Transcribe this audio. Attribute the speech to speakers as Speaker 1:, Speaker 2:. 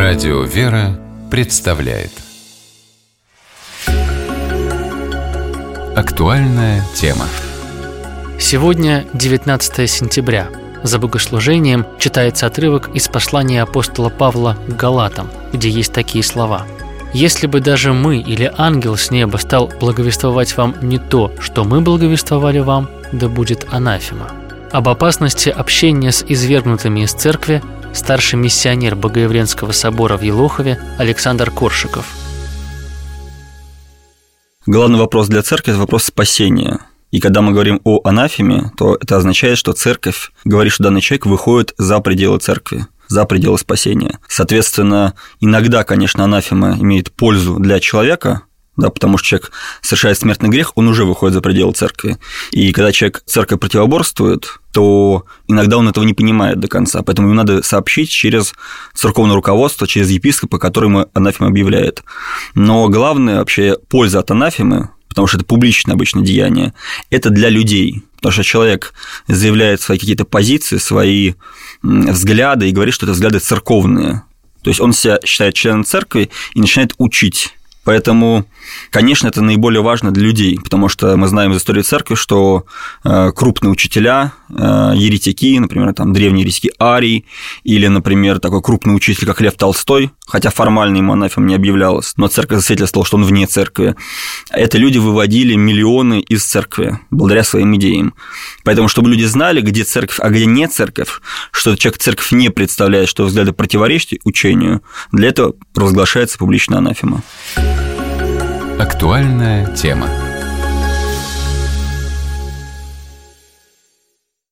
Speaker 1: Радио «Вера» представляет актуальная тема.
Speaker 2: Сегодня 19 сентября. За богослужением читается отрывок из послания апостола Павла к Галатам, где есть такие слова: «Если бы даже мы или ангел с неба стал благовествовать вам не то, что мы благовествовали вам, да будет анафема». Об опасности общения с извергнутыми из церкви старший миссионер Богоявленского собора в Елохове Александр Коршиков.
Speaker 3: Главный вопрос для церкви – это вопрос спасения. И когда мы говорим о анафеме, то это означает, что церковь говорит, что данный человек выходит за пределы церкви, за пределы спасения. Соответственно, иногда, конечно, анафема имеет пользу для человека, да, потому что человек совершает смертный грех, он уже выходит за пределы церкви. И когда человек церковь противоборствует, то иногда он этого не понимает до конца. Поэтому ему надо сообщить через церковное руководство, через епископа, который ему анафему объявляет. Но главная вообще польза от анафемы, потому что это публичное обычно деяние, это для людей. Потому что человек заявляет свои какие-то позиции, свои взгляды и говорит, что это взгляды церковные. То есть он себя считает членом церкви и начинает учить. Поэтому, конечно, это наиболее важно для людей, потому что мы знаем из истории церкви, что крупные учителя, еретики, например, там древние еретики Арий, или, например, такой крупный учитель, как Лев Толстой, хотя формально ему анафема не объявлялась, но церковь засвидетельствовала, что он вне церкви, это люди выводили миллионы из церкви благодаря своим идеям. Поэтому, чтобы люди знали, где церковь, а где не церковь, что человек церковь не представляет, что взгляды противоречат учению, для этого провозглашается публичная анафема.
Speaker 1: Актуальная тема.